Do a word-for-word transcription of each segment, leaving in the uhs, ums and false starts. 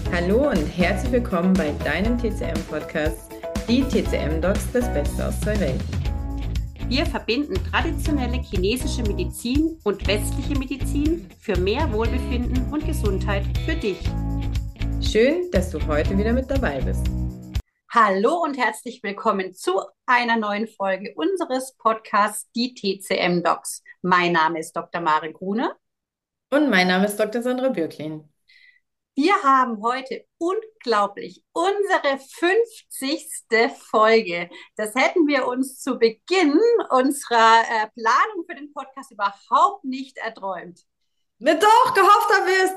Hallo und herzlich willkommen bei deinem T C M-Podcast, die T C M-Docs, das Beste aus zwei Welten. Wir verbinden traditionelle chinesische Medizin und westliche Medizin für mehr Wohlbefinden und Gesundheit für dich. Schön, dass du heute wieder mit dabei bist. Hallo und herzlich willkommen zu einer neuen Folge unseres Podcasts, die T C M-Docs. Mein Name ist Doktor Maren Grune. Und mein Name ist Doktor Sandra Bürklin. Wir haben heute unglaublich unsere fünfzigste Folge. Das hätten wir uns zu Beginn unserer äh, Planung für den Podcast überhaupt nicht erträumt. Mit doch, gehofft haben wir es.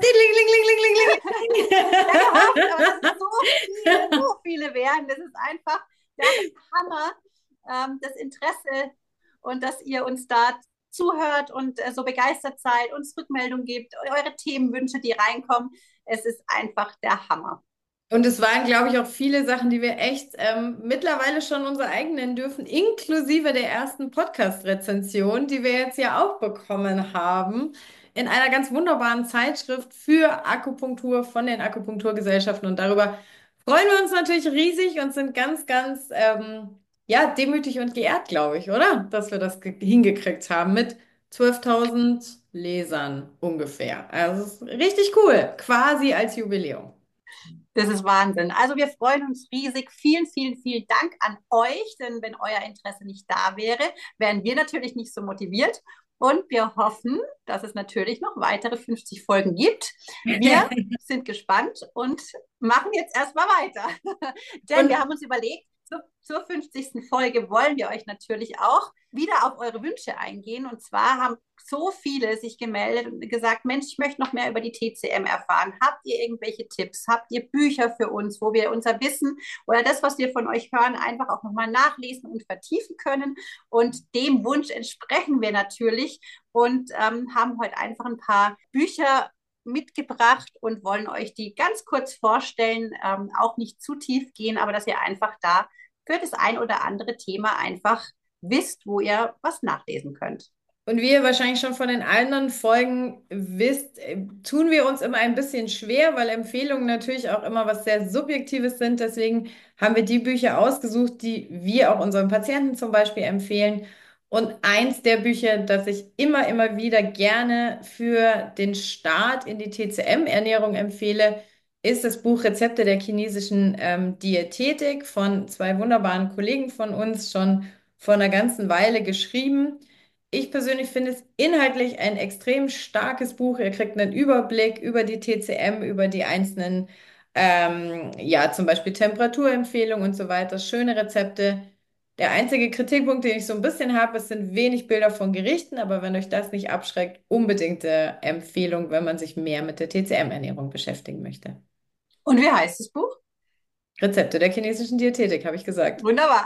Ding, ding, ding, ding, ding, ding. Ja, gehofft, aber dass es so viele, so viele werden. Das ist einfach der Hammer, ähm, das Interesse und dass ihr uns da zuhört und äh, so begeistert seid, uns Rückmeldung gebt, eure Themenwünsche, die reinkommen. Es ist einfach der Hammer. Und es waren, glaube ich, auch viele Sachen, die wir echt ähm, mittlerweile schon unser eigen nennen dürfen, inklusive der ersten Podcast-Rezension, die wir jetzt ja auch bekommen haben, in einer ganz wunderbaren Zeitschrift für Akupunktur von den Akupunkturgesellschaften. Und darüber freuen wir uns natürlich riesig und sind ganz, ganz ähm, ja, demütig und geehrt, glaube ich, oder? Dass wir das ge- hingekriegt haben mit zwölftausend Lesern ungefähr. Also es ist richtig cool, quasi als Jubiläum. Das ist Wahnsinn. Also wir freuen uns riesig. Vielen, vielen, vielen Dank an euch, denn wenn euer Interesse nicht da wäre, wären wir natürlich nicht so motiviert. Und wir hoffen, dass es natürlich noch weitere fünfzig Folgen gibt. Wir sind gespannt und machen jetzt erstmal weiter. Denn wir Und haben uns überlegt, zur, zur fünfzigsten Folge wollen wir euch natürlich auch wieder auf eure Wünsche eingehen. Und zwar haben so viele sich gemeldet und gesagt, Mensch, ich möchte noch mehr über die T C M erfahren. Habt ihr irgendwelche Tipps? Habt ihr Bücher für uns, wo wir unser Wissen oder das, was wir von euch hören, einfach auch nochmal nachlesen und vertiefen können? Und dem Wunsch entsprechen wir natürlich und ähm, haben heute einfach ein paar Bücher mitgebracht und wollen euch die ganz kurz vorstellen, ähm, auch nicht zu tief gehen, aber dass ihr einfach da für das ein oder andere Thema einfach wisst, wo ihr was nachlesen könnt. Und wie ihr wahrscheinlich schon von den anderen Folgen wisst, äh, tun wir uns immer ein bisschen schwer, weil Empfehlungen natürlich auch immer was sehr Subjektives sind. Deswegen haben wir die Bücher ausgesucht, die wir auch unseren Patienten zum Beispiel empfehlen. Und eins der Bücher, das ich immer, immer wieder gerne für den Start in die T C M-Ernährung empfehle, ist das Buch Rezepte der chinesischen ähm, Diätetik von zwei wunderbaren Kollegen von uns, schon vor einer ganzen Weile geschrieben. Ich persönlich finde es inhaltlich ein extrem starkes Buch. Ihr kriegt einen Überblick über die T C M, über die einzelnen, ähm, ja, zum Beispiel Temperaturempfehlungen und so weiter, schöne Rezepte. Der einzige Kritikpunkt, den ich so ein bisschen habe, es sind wenig Bilder von Gerichten, aber wenn euch das nicht abschreckt, unbedingte Empfehlung, wenn man sich mehr mit der T C M-Ernährung beschäftigen möchte. Und wie heißt das Buch? Rezepte der chinesischen Diätetik, habe ich gesagt. Wunderbar.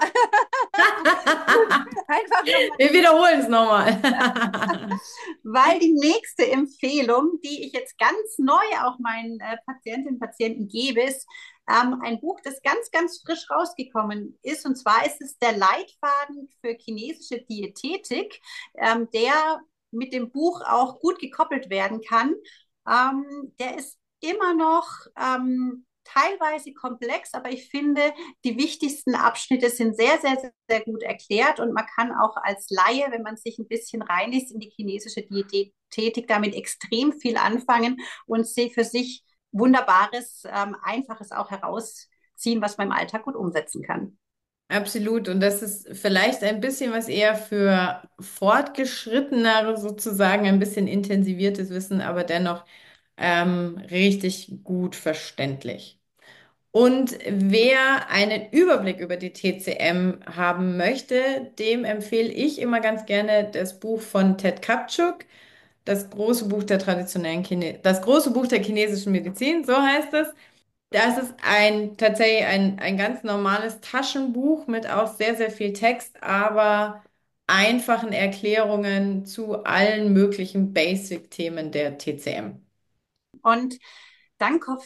Einfach nochmal. Wir wiederholen es nochmal. Weil die nächste Empfehlung, die ich jetzt ganz neu auch meinen äh, Patientinnen und Patienten gebe, ist ähm, ein Buch, das ganz, ganz frisch rausgekommen ist. Und zwar ist es der Leitfaden für chinesische Diätetik, ähm, der mit dem Buch auch gut gekoppelt werden kann. Ähm, der ist immer noch ähm, teilweise komplex, aber ich finde, die wichtigsten Abschnitte sind sehr, sehr, sehr gut erklärt und man kann auch als Laie, wenn man sich ein bisschen reinliest in die chinesische Diätetik, damit extrem viel anfangen und für sich Wunderbares, ähm, Einfaches auch herausziehen, was man im Alltag gut umsetzen kann. Absolut. Und das ist vielleicht ein bisschen was eher für Fortgeschrittenere sozusagen, ein bisschen intensiviertes Wissen, aber dennoch ähm, richtig gut verständlich. Und wer einen Überblick über die T C M haben möchte, dem empfehle ich immer ganz gerne das Buch von Ted Kaptchuk, das große Buch der traditionellen Chine das große Buch der chinesischen Medizin, so heißt es. Das ist ein tatsächlich ein, ein ganz normales Taschenbuch mit auch sehr, sehr viel Text, aber einfachen Erklärungen zu allen möglichen Basic-Themen der T C M. Und dann kommt,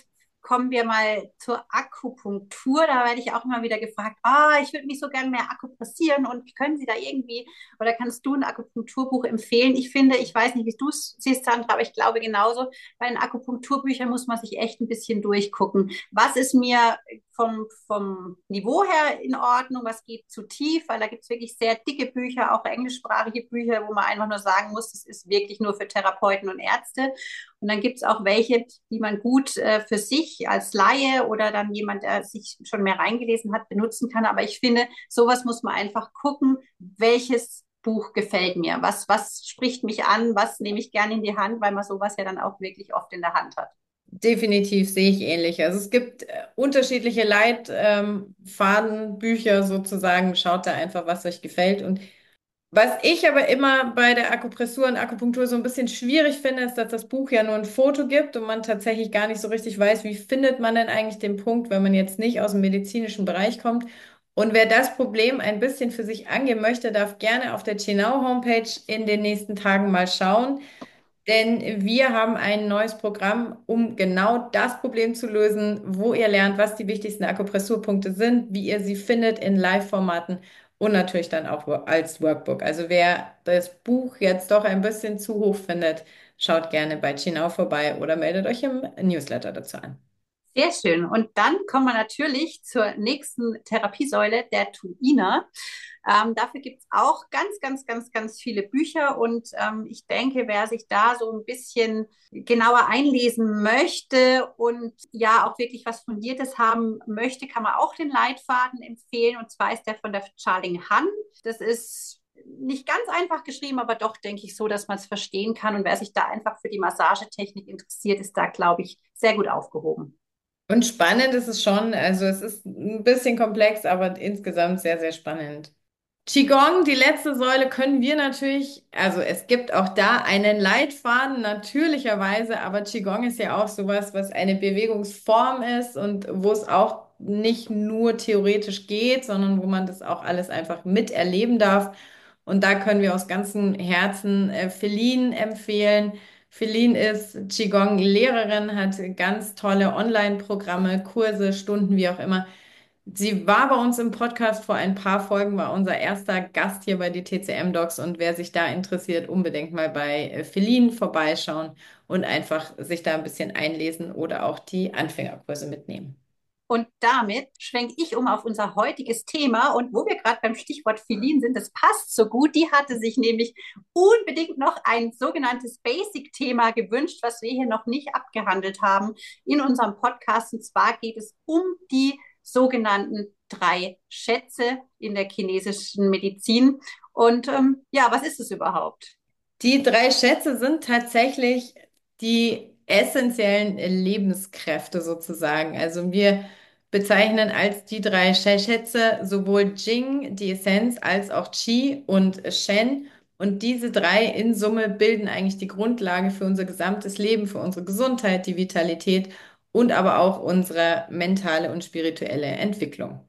kommen wir mal zur Akupunktur. Da werde ich auch immer wieder gefragt, ah, ich würde mich so gerne mehr akupressieren und können Sie da irgendwie oder kannst du ein Akupunkturbuch empfehlen? Ich finde, ich weiß nicht, wie du es siehst, Sandra, aber ich glaube genauso, bei den Akupunkturbüchern muss man sich echt ein bisschen durchgucken. Was ist mir vom, vom Niveau her in Ordnung, was geht zu tief, weil da gibt es wirklich sehr dicke Bücher, auch englischsprachige Bücher, wo man einfach nur sagen muss, das ist wirklich nur für Therapeuten und Ärzte. Und dann gibt es auch welche, die man gut äh, für sich als Laie oder dann jemand, der sich schon mehr reingelesen hat, benutzen kann. Aber ich finde, sowas muss man einfach gucken, welches Buch gefällt mir, was, was spricht mich an, was nehme ich gerne in die Hand, weil man sowas ja dann auch wirklich oft in der Hand hat. Definitiv sehe ich ähnlich. Also es gibt äh, unterschiedliche Leitfaden, ähm, Bücher sozusagen. Schaut da einfach, was euch gefällt. Und was ich aber immer bei der Akupressur und Akupunktur so ein bisschen schwierig finde, ist, dass das Buch ja nur ein Foto gibt und man tatsächlich gar nicht so richtig weiß, wie findet man denn eigentlich den Punkt, wenn man jetzt nicht aus dem medizinischen Bereich kommt. Und wer das Problem ein bisschen für sich angehen möchte, darf gerne auf der Chinau Homepage in den nächsten Tagen mal schauen. Denn wir haben ein neues Programm, um genau das Problem zu lösen, wo ihr lernt, was die wichtigsten Akupressurpunkte sind, wie ihr sie findet in Live-Formaten und natürlich dann auch als Workbook. Also wer das Buch jetzt doch ein bisschen zu hoch findet, schaut gerne bei Chinau vorbei oder meldet euch im Newsletter dazu an. Sehr schön. Und dann kommen wir natürlich zur nächsten Therapiesäule, der Tuina. Ähm, dafür gibt es auch ganz, ganz, ganz, ganz viele Bücher. Und ähm, ich denke, wer sich da so ein bisschen genauer einlesen möchte und ja auch wirklich was Fundiertes haben möchte, kann man auch den Leitfaden empfehlen. Und zwar ist der von der Charling Han. Das ist nicht ganz einfach geschrieben, aber doch, denke ich, so, dass man es verstehen kann. Und wer sich da einfach für die Massagetechnik interessiert, ist da, glaube ich, sehr gut aufgehoben. Und spannend ist es schon, also es ist ein bisschen komplex, aber insgesamt sehr, sehr spannend. Qigong, die letzte Säule, können wir natürlich, also es gibt auch da einen Leitfaden, natürlicherweise, aber Qigong ist ja auch sowas, was eine Bewegungsform ist und wo es auch nicht nur theoretisch geht, sondern wo man das auch alles einfach miterleben darf. Und da können wir aus ganzem Herzen äh, Feline empfehlen. Feline ist Qigong-Lehrerin, hat ganz tolle Online-Programme, Kurse, Stunden, wie auch immer. Sie war bei uns im Podcast vor ein paar Folgen, war unser erster Gast hier bei die T C M Docs und wer sich da interessiert, unbedingt mal bei äh, Feline vorbeischauen und einfach sich da ein bisschen einlesen oder auch die Anfängerkurse mitnehmen. Und damit schwenke ich um auf unser heutiges Thema. Und wo wir gerade beim Stichwort Filin sind, das passt so gut. Die hatte sich nämlich unbedingt noch ein sogenanntes Basic-Thema gewünscht, was wir hier noch nicht abgehandelt haben in unserem Podcast. Und zwar geht es um die sogenannten drei Schätze in der chinesischen Medizin. Und ähm, ja, was ist es überhaupt? Die drei Schätze sind tatsächlich die essentiellen Lebenskräfte sozusagen. Also wir bezeichnen als die drei Schätze sowohl Jing, die Essenz, als auch Qi und Shen. Und diese drei in Summe bilden eigentlich die Grundlage für unser gesamtes Leben, für unsere Gesundheit, die Vitalität und aber auch unsere mentale und spirituelle Entwicklung.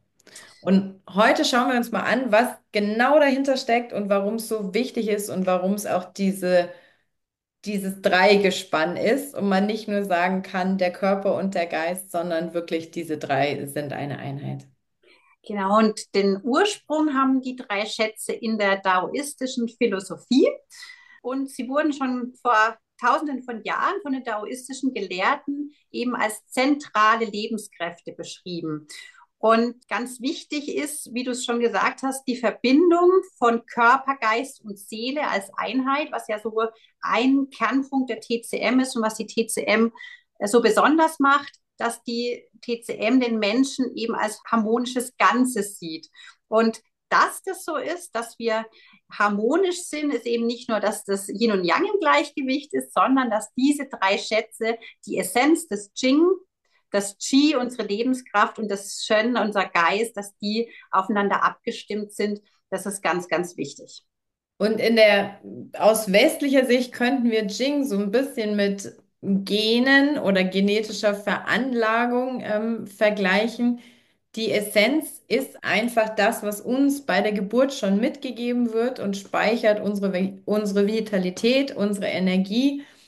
Und heute schauen wir uns mal an, was genau dahinter steckt und warum es so wichtig ist und warum es auch diese, dieses Dreigespann ist und man nicht nur sagen kann, der Körper und der Geist, sondern wirklich diese drei sind eine Einheit. Genau, und den Ursprung haben die drei Schätze in der daoistischen Philosophie. Und sie wurden schon vor Tausenden von Jahren von den daoistischen Gelehrten eben als zentrale Lebenskräfte beschrieben. Und ganz wichtig ist, wie du es schon gesagt hast, die Verbindung von Körper, Geist und Seele als Einheit, was ja so ein Kernpunkt der T C M ist und was die T C M so besonders macht, dass die T C M den Menschen eben als harmonisches Ganzes sieht. Und dass das so ist, dass wir harmonisch sind, ist eben nicht nur, dass das Yin und Yang im Gleichgewicht ist, sondern dass diese drei Schätze, die Essenz des Jing, das Qi, unsere Lebenskraft und das Shen, unser Geist, dass die aufeinander abgestimmt sind. Das ist ganz, ganz wichtig. Und in der, aus westlicher Sicht könnten wir Jing so ein bisschen mit Genen oder genetischer Veranlagung ähm, vergleichen. Die Essenz ist einfach das, was uns bei der Geburt schon mitgegeben wird und speichert unsere, Vi- unsere Vitalität, unsere Energie.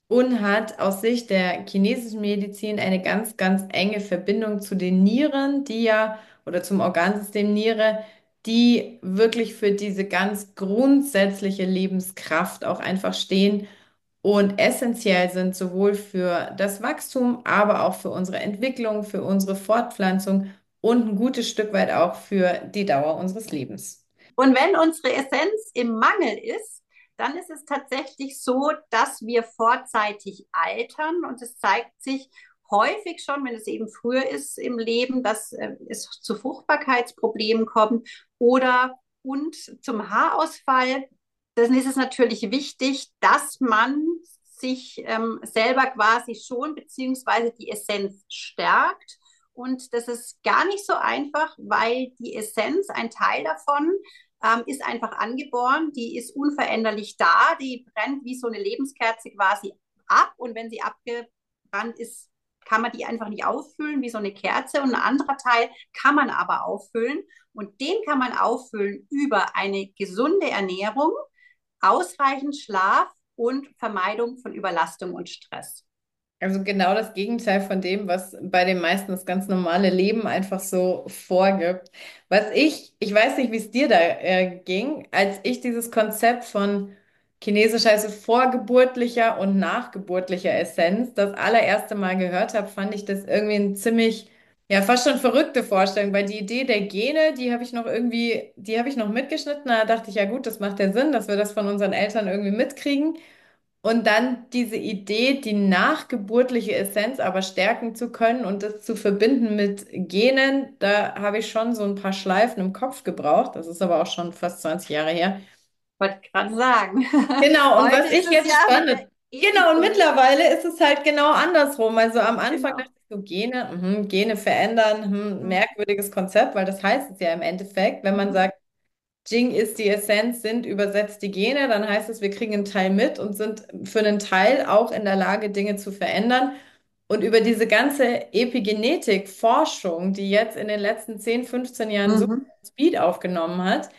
und hat aus Sicht der chinesischen Medizin eine ganz, ganz enge Verbindung zu den Nieren, die ja, oder zum Organsystem Niere, die wirklich für diese ganz grundsätzliche Lebenskraft auch einfach stehen und essentiell sind, sowohl für das Wachstum, aber auch für unsere Entwicklung, für unsere Fortpflanzung und ein gutes Stück weit auch für die Dauer unseres Lebens. Und wenn unsere Essenz im Mangel ist, dann ist es tatsächlich so, dass wir vorzeitig altern. Und es zeigt sich häufig schon, wenn es eben früher ist im Leben, dass äh, es zu Fruchtbarkeitsproblemen kommt oder und zum Haarausfall. Dann ist es natürlich wichtig, dass man sich ähm, selber quasi schon beziehungsweise die Essenz stärkt. Und das ist gar nicht so einfach, weil die Essenz, ein Teil davon, ähm, ist einfach angeboren, die ist unveränderlich da, die brennt wie so eine Lebenskerze quasi ab und wenn sie abgebrannt ist, kann man die einfach nicht auffüllen wie so eine Kerze und ein anderer Teil kann man aber auffüllen und den kann man auffüllen über eine gesunde Ernährung, ausreichend Schlaf und Vermeidung von Überlastung und Stress. Also genau das Gegenteil von dem, was bei den meisten das ganz normale Leben einfach so vorgibt. Was ich, ich weiß nicht, wie es dir da äh, ging, als ich dieses Konzept von chinesischer, also vorgeburtlicher und nachgeburtlicher Essenz das allererste Mal gehört habe, fand ich das irgendwie ein ziemlich, ja, fast schon verrückte Vorstellung, weil die Idee der Gene, die habe ich noch irgendwie, die habe ich noch mitgeschnitten. Da dachte ich, ja gut, das macht ja Sinn, dass wir das von unseren Eltern irgendwie mitkriegen. Und dann diese Idee, die nachgeburtliche Essenz aber stärken zu können und das zu verbinden mit Genen, da habe ich schon so ein paar Schleifen im Kopf gebraucht. Das ist aber auch schon fast zwanzig Jahre her. Wollte ich gerade sagen. Genau, und Heute was ist ich es jetzt ja spannend, wieder ewig genau, und so. mittlerweile ist es halt genau andersrum. Also am Anfang Genau. dachte ich so, Gene, mhm, Gene verändern, hm, Mhm. merkwürdiges Konzept, weil das heißt es ja im Endeffekt, wenn man Mhm. sagt, Jing ist die Essenz, sind übersetzt die Gene, dann heißt es, wir kriegen einen Teil mit und sind für einen Teil auch in der Lage, Dinge zu verändern. Und über diese ganze Epigenetik-Forschung, die jetzt in den letzten zehn, fünfzehn Jahren so Mhm. Speed aufgenommen hat,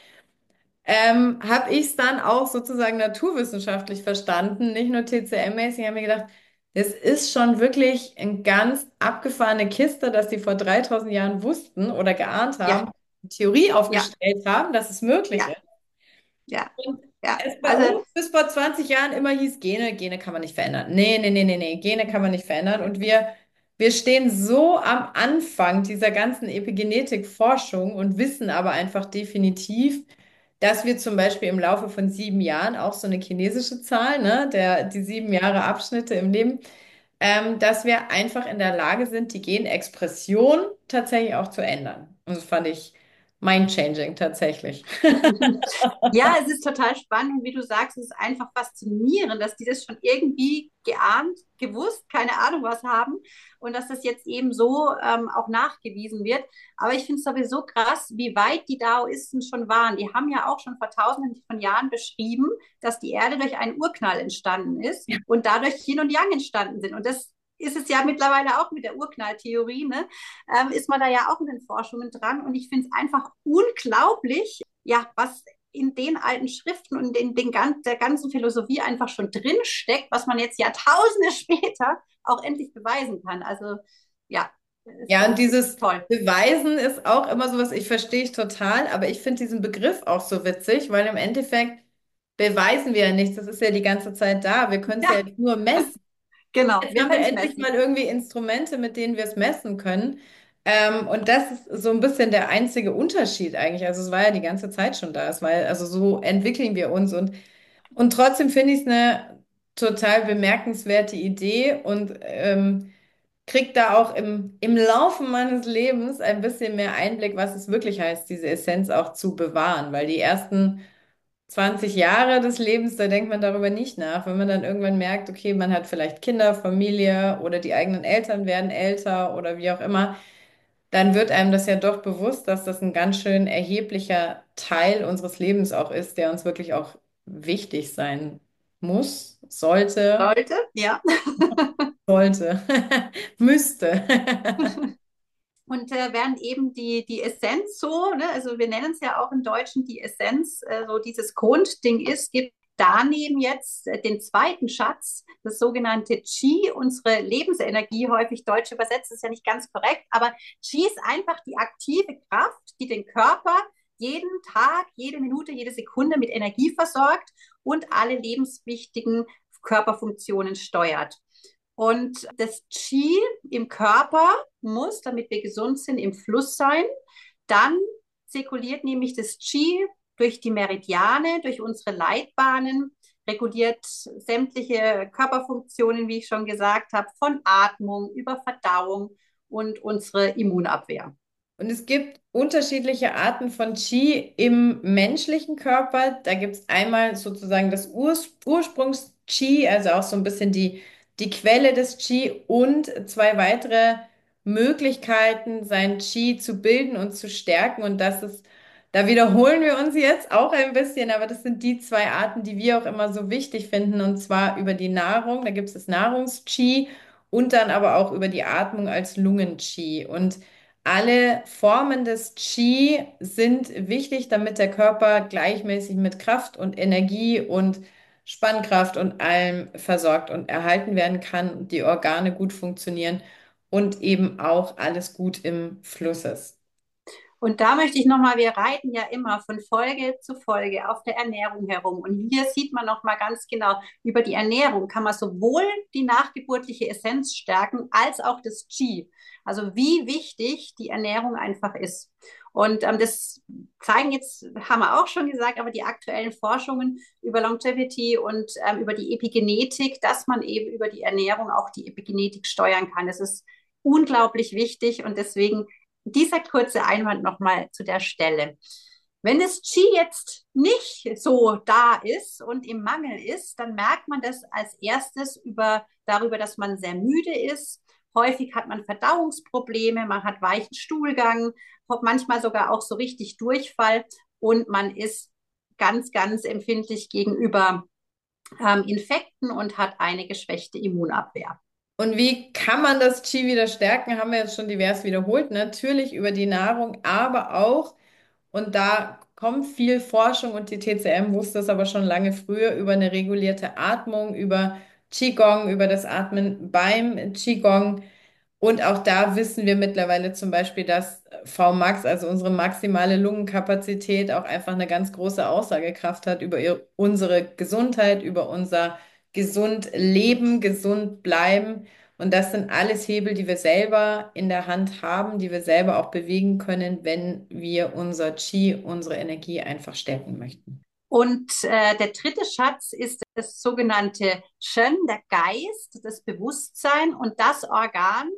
ähm, habe ich es dann auch sozusagen naturwissenschaftlich verstanden, nicht nur T C M-mäßig. Ich habe mir gedacht, es ist schon wirklich eine ganz abgefahrene Kiste, dass die vor dreitausend Jahren wussten oder geahnt Ja, haben, eine Theorie ja, aufgestellt haben, dass es möglich ja, ist. ja, Und ja. es bei Also uns bis vor zwanzig Jahren immer hieß, Gene, Gene kann man nicht verändern. Nee, nee, nee, nee, nee, Gene kann man nicht verändern. Und wir, wir stehen so am Anfang dieser ganzen Epigenetik-Forschung und wissen aber einfach definitiv, dass wir zum Beispiel im Laufe von sieben Jahren, auch so eine chinesische Zahl, ne, der, die sieben Jahre Abschnitte im Leben, ähm, dass wir einfach in der Lage sind, die Genexpression tatsächlich auch zu ändern. Und das fand ich mind-changing tatsächlich. ja, es ist total spannend und wie du sagst, es ist einfach faszinierend, dass die das schon irgendwie geahnt, gewusst, keine Ahnung was haben und dass das jetzt eben so ähm, auch nachgewiesen wird. Aber ich finde es sowieso krass, wie weit die Daoisten schon waren. Die haben ja auch schon vor tausenden von Jahren beschrieben, dass die Erde durch einen Urknall entstanden ist und dadurch Yin und Yang entstanden sind. Und das ist es ja mittlerweile auch mit der Urknalltheorie, ne? Ähm, ist man da ja auch in den Forschungen dran. Und ich finde es einfach unglaublich, ja, was in den alten Schriften und in den, der ganzen Philosophie einfach schon drinsteckt, was man jetzt Jahrtausende später auch endlich beweisen kann. Also ja, ist, Ja, und ist dieses toll. Beweisen ist auch immer sowas, ich verstehe ich total, aber ich finde diesen Begriff auch so witzig, weil im Endeffekt beweisen wir ja nichts. Das ist ja die ganze Zeit da. Wir können es ja Ja, jetzt nur messen. genau, Jetzt wir haben wir können es endlich messen. mal irgendwie Instrumente, mit denen wir es messen können. Ähm, und das ist so ein bisschen der einzige Unterschied eigentlich. Also es war ja die ganze Zeit schon da. Es war, ja- also so entwickeln wir uns und, und trotzdem finde ich es eine total bemerkenswerte Idee und ähm, kriege da auch im, im Laufe meines Lebens ein bisschen mehr Einblick, was es wirklich heißt, diese Essenz auch zu bewahren. Weil die ersten zwanzig Jahre des Lebens, da denkt man darüber nicht nach. Wenn man dann irgendwann merkt, okay, man hat vielleicht Kinder, Familie oder die eigenen Eltern werden älter oder wie auch immer, dann wird einem das ja doch bewusst, dass das ein ganz schön erheblicher Teil unseres Lebens auch ist, der uns wirklich auch wichtig sein muss, sollte, Sollte, ja. sollte, müsste. Und äh, während eben die, die Essenz so, ne, also wir nennen es ja auch im Deutschen die Essenz, äh, so dieses Grundding ist, gibt daneben jetzt äh, den zweiten Schatz, das sogenannte Qi, unsere Lebensenergie, häufig deutsch übersetzt, ist ja nicht ganz korrekt, aber Qi ist einfach die aktive Kraft, die den Körper jeden Tag, jede Minute, jede Sekunde mit Energie versorgt und alle lebenswichtigen Körperfunktionen steuert. Und das Qi im Körper muss, damit wir gesund sind, im Fluss sein. Dann zirkuliert nämlich das Qi durch die Meridiane, durch unsere Leitbahnen, reguliert sämtliche Körperfunktionen, wie ich schon gesagt habe, von Atmung über Verdauung und unsere Immunabwehr. Und es gibt unterschiedliche Arten von Qi im menschlichen Körper. Da gibt es einmal sozusagen das Urs Ursprungs-Qi, also auch so ein bisschen die, die Quelle des Qi und zwei weitere Möglichkeiten, sein Qi zu bilden und zu stärken. Und das ist, da wiederholen wir uns jetzt auch ein bisschen, aber das sind die zwei Arten, die wir auch immer so wichtig finden, und zwar über die Nahrung. Da gibt es das Nahrungs-Qi und dann aber auch über die Atmung als Lungen-Qi. Und alle Formen des Qi sind wichtig, damit der Körper gleichmäßig mit Kraft und Energie und Spannkraft und allem versorgt und erhalten werden kann, die Organe gut funktionieren und eben auch alles gut im Fluss ist. Und da möchte ich nochmal, wir reiten ja immer von Folge zu Folge auf der Ernährung herum. Und hier sieht man nochmal ganz genau, über die Ernährung kann man sowohl die nachgeburtliche Essenz stärken, als auch das Qi. Also wie wichtig die Ernährung einfach ist. Und ähm, das zeigen jetzt, haben wir auch schon gesagt, aber die aktuellen Forschungen über Longevity und ähm, über die Epigenetik, dass man eben über die Ernährung auch die Epigenetik steuern kann. Das ist unglaublich wichtig und deswegen dieser kurze Einwand nochmal zu der Stelle. Wenn das Qi jetzt nicht so da ist und im Mangel ist, dann merkt man das als erstes über, darüber, dass man sehr müde ist. Häufig hat man Verdauungsprobleme, man hat weichen Stuhlgang, manchmal sogar auch so richtig Durchfall und man ist ganz, ganz empfindlich gegenüber ähm, Infekten und hat eine geschwächte Immunabwehr. Und wie kann man das Qi wieder stärken, haben wir jetzt schon divers wiederholt. Natürlich über die Nahrung, aber auch, und da kommt viel Forschung und die T C M wusste es aber schon lange früher, über eine regulierte Atmung, über Qigong, über das Atmen beim Qigong. Und auch da wissen wir mittlerweile zum Beispiel, dass Vmax, also unsere maximale Lungenkapazität, auch einfach eine ganz große Aussagekraft hat über ihr, unsere Gesundheit, über unser gesund Leben, gesund bleiben. Und das sind alles Hebel, die wir selber in der Hand haben, die wir selber auch bewegen können, wenn wir unser Qi, unsere Energie einfach stärken möchten. Und äh, der dritte Schatz ist das sogenannte Shen, der Geist, das Bewusstsein und das Organsystem,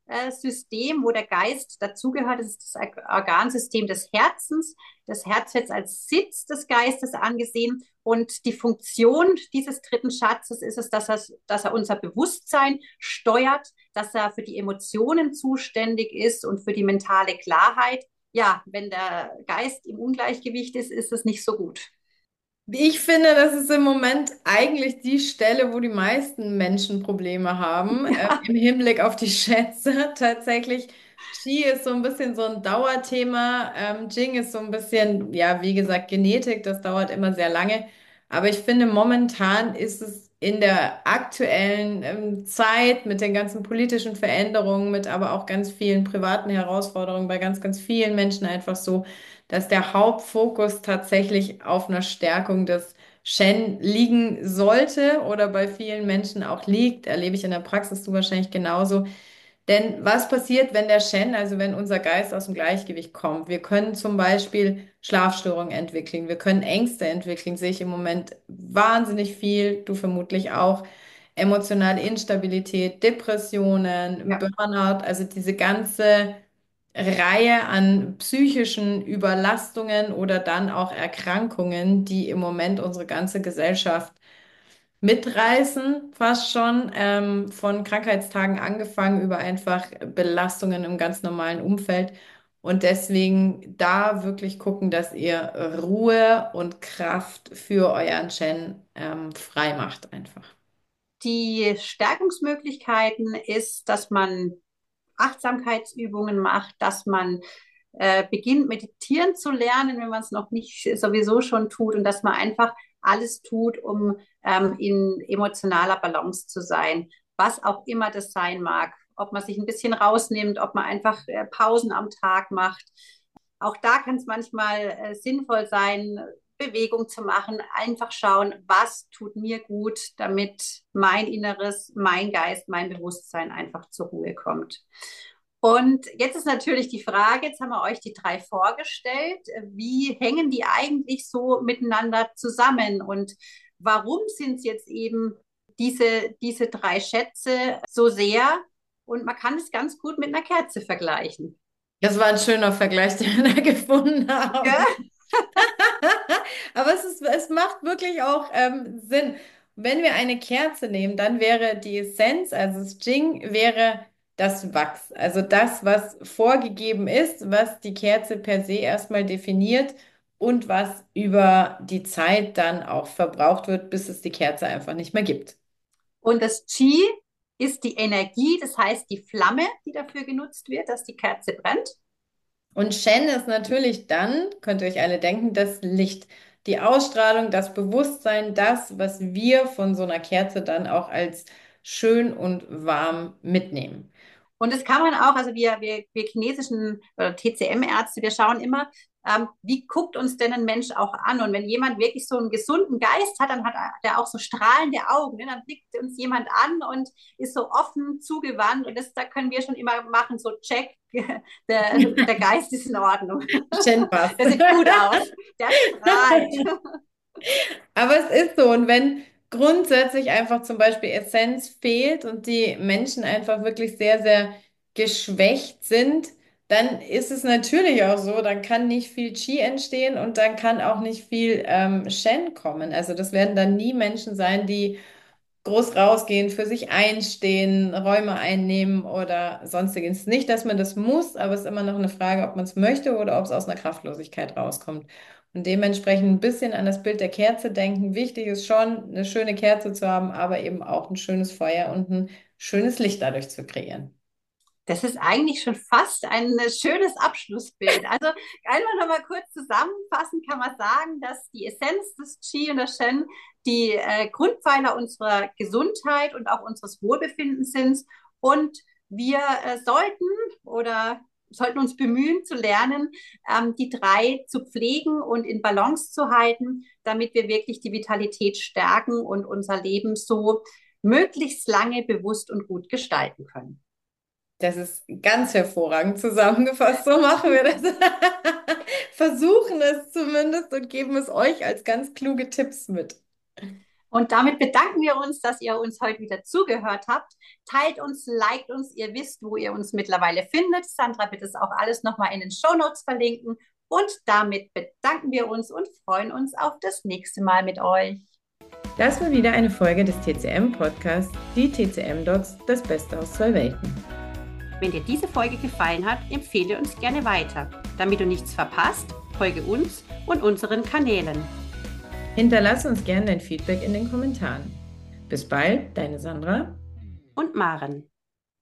äh, wo der Geist dazugehört. Das ist das Organsystem des Herzens. Das Herz wird als Sitz des Geistes angesehen. Und die Funktion dieses dritten Schatzes ist es, dass er, dass er unser Bewusstsein steuert, dass er für die Emotionen zuständig ist und für die mentale Klarheit. Ja, wenn der Geist im Ungleichgewicht ist, ist es nicht so gut. Ich finde, das ist im Moment eigentlich die Stelle, wo die meisten Menschen Probleme haben, äh, Ja. im Hinblick auf die Schätze. Tatsächlich, Qi ist so ein bisschen so ein Dauerthema. Ähm, Jing ist so ein bisschen, ja, wie gesagt, Genetik, das dauert immer sehr lange. Aber ich finde, momentan ist es in der aktuellen ähm, Zeit mit den ganzen politischen Veränderungen, mit aber auch ganz vielen privaten Herausforderungen bei ganz, ganz vielen Menschen einfach so, dass der Hauptfokus tatsächlich auf einer Stärkung des Shen liegen sollte oder bei vielen Menschen auch liegt. Erlebe ich in der Praxis du wahrscheinlich genauso. Denn was passiert, wenn der Shen, also wenn unser Geist aus dem Gleichgewicht kommt? Wir können zum Beispiel Schlafstörungen entwickeln, wir können Ängste entwickeln, sehe ich im Moment wahnsinnig viel, du vermutlich auch. Emotionale Instabilität, Depressionen, Ja. Burnout, also diese ganze Reihe an psychischen Überlastungen oder dann auch Erkrankungen, die im Moment unsere ganze Gesellschaft mitreißen, fast schon, ähm, von Krankheitstagen angefangen über einfach Belastungen im ganz normalen Umfeld. Und deswegen da wirklich gucken, dass ihr Ruhe und Kraft für euren Chen ähm, frei macht einfach. Die Stärkungsmöglichkeiten ist, dass man Achtsamkeitsübungen macht, dass man äh, beginnt, meditieren zu lernen, wenn man es noch nicht sowieso schon tut und dass man einfach alles tut, um ähm, in emotionaler Balance zu sein, was auch immer das sein mag. Ob man sich ein bisschen rausnimmt, ob man einfach äh, Pausen am Tag macht. Auch da kann es manchmal äh, sinnvoll sein, Bewegung zu machen, einfach schauen, was tut mir gut, damit mein Inneres, mein Geist, mein Bewusstsein einfach zur Ruhe kommt. Und jetzt ist natürlich die Frage, jetzt haben wir euch die drei vorgestellt, wie hängen die eigentlich so miteinander zusammen und warum sind es jetzt eben diese, diese drei Schätze so sehr? Und man kann es ganz gut mit einer Kerze vergleichen. Das war ein schöner Vergleich, den wir da gefunden Ja? haben. Aber es ist, es macht wirklich auch ähm, Sinn. Wenn wir eine Kerze nehmen, dann wäre die Essenz, also das Jing, wäre das Wachs. Also das, was vorgegeben ist, was die Kerze per se erstmal definiert und was über die Zeit dann auch verbraucht wird, bis es die Kerze einfach nicht mehr gibt. Und das Qi ist die Energie, das heißt die Flamme, die dafür genutzt wird, dass die Kerze brennt. Und Shen ist natürlich dann, könnt ihr euch alle denken, das Licht, die Ausstrahlung, das Bewusstsein, das, was wir von so einer Kerze dann auch als schön und warm mitnehmen. Und das kann man auch, also wir, wir, wir chinesischen oder T C M-Ärzte, wir schauen immer, ähm, wie guckt uns denn ein Mensch auch an? Und wenn jemand wirklich so einen gesunden Geist hat, dann hat er auch so strahlende Augen. Ne? Dann blickt uns jemand an und ist so offen zugewandt. Und das, da können wir schon immer machen, so check, der, der Geist ist in Ordnung. Shen passt. Der sieht gut aus, der strahlt. Aber es ist so, und wenn grundsätzlich einfach zum Beispiel Essenz fehlt und die Menschen einfach wirklich sehr, sehr geschwächt sind, dann ist es natürlich auch so, dann kann nicht viel Qi entstehen und dann kann auch nicht viel ähm, Shen kommen. Also das werden dann nie Menschen sein, die groß rausgehen, für sich einstehen, Räume einnehmen oder sonstiges. Nicht, dass man das muss, aber es ist immer noch eine Frage, ob man es möchte oder ob es aus einer Kraftlosigkeit rauskommt. Und dementsprechend ein bisschen an das Bild der Kerze denken. Wichtig ist schon, eine schöne Kerze zu haben, aber eben auch ein schönes Feuer und ein schönes Licht dadurch zu kreieren. Das ist eigentlich schon fast ein äh, schönes Abschlussbild. Also einfach nochmal kurz zusammenfassend kann man sagen, dass die Essenz des Qi und des Shen die äh, Grundpfeiler unserer Gesundheit und auch unseres Wohlbefindens sind. Und wir äh, sollten oder sollten uns bemühen zu lernen, ähm, die drei zu pflegen und in Balance zu halten, damit wir wirklich die Vitalität stärken und unser Leben so möglichst lange bewusst und gut gestalten können. Das ist ganz hervorragend zusammengefasst. So machen wir das. Versuchen es zumindest und geben es euch als ganz kluge Tipps mit. Und damit bedanken wir uns, dass ihr uns heute wieder zugehört habt. Teilt uns, liked uns, ihr wisst, wo ihr uns mittlerweile findet. Sandra wird es auch alles nochmal in den Shownotes verlinken. Und damit bedanken wir uns und freuen uns auf das nächste Mal mit euch. Das war wieder eine Folge des T C M-Podcasts, die T C M-Dots, das Beste aus zwei Welten. Wenn dir diese Folge gefallen hat, empfehle uns gerne weiter. Damit du nichts verpasst, folge uns und unseren Kanälen. Hinterlass uns gerne dein Feedback in den Kommentaren. Bis bald, deine Sandra und Maren.